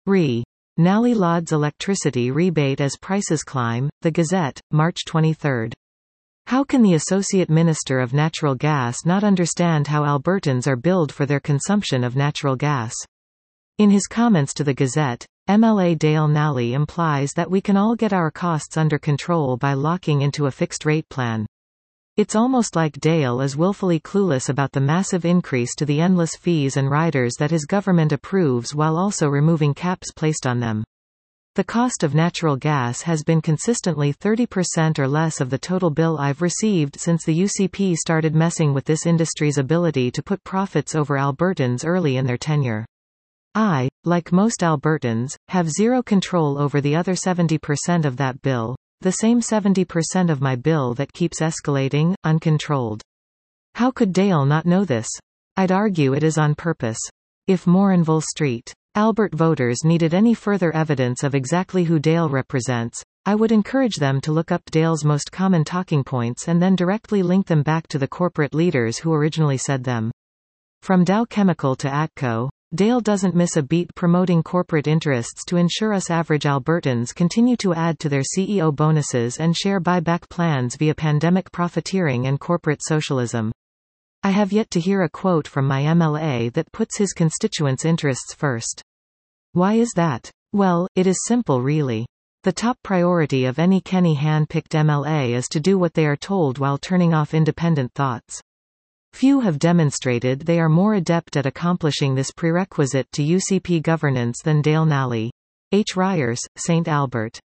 Re. Nally lauds electricity rebate as prices climb. The Gazette, March 23. How can the Associate Minister of Natural Gas not understand how Albertans are billed for their consumption of natural gas? In his comments to the Gazette, MLA Dale Nally implies that we can all get our costs under control by locking into a fixed-rate plan. It's almost like Dale is willfully clueless about the massive increase to the endless fees and riders that his government approves while also removing caps placed on them. The cost of natural gas has been consistently 30% or less of the total bill I've received since the UCP started messing with this industry's ability to put profits over Albertans early in their tenure. I, like most Albertans, have zero control over the other 70% of that bill. The same 70% of my bill that keeps escalating, uncontrolled. How could Dale not know this? I'd argue it is on purpose. If Morinville Street, Albert voters needed any further evidence of exactly who Dale represents, I would encourage them to look up Dale's most common talking points and then directly link them back to the corporate leaders who originally said them. From Dow Chemical to ATCO, Dale doesn't miss a beat promoting corporate interests to ensure us average Albertans continue to add to their CEO bonuses and share buyback plans via pandemic profiteering and corporate socialism. I have yet to hear a quote from my MLA that puts his constituents' interests first. Why is that? Well, it is simple really. The top priority of any Kenny hand-picked MLA is to do what they are told while turning off independent thoughts. Few have demonstrated they are more adept at accomplishing this prerequisite to UCP governance than Dale Nally. H. Ryers, St. Albert.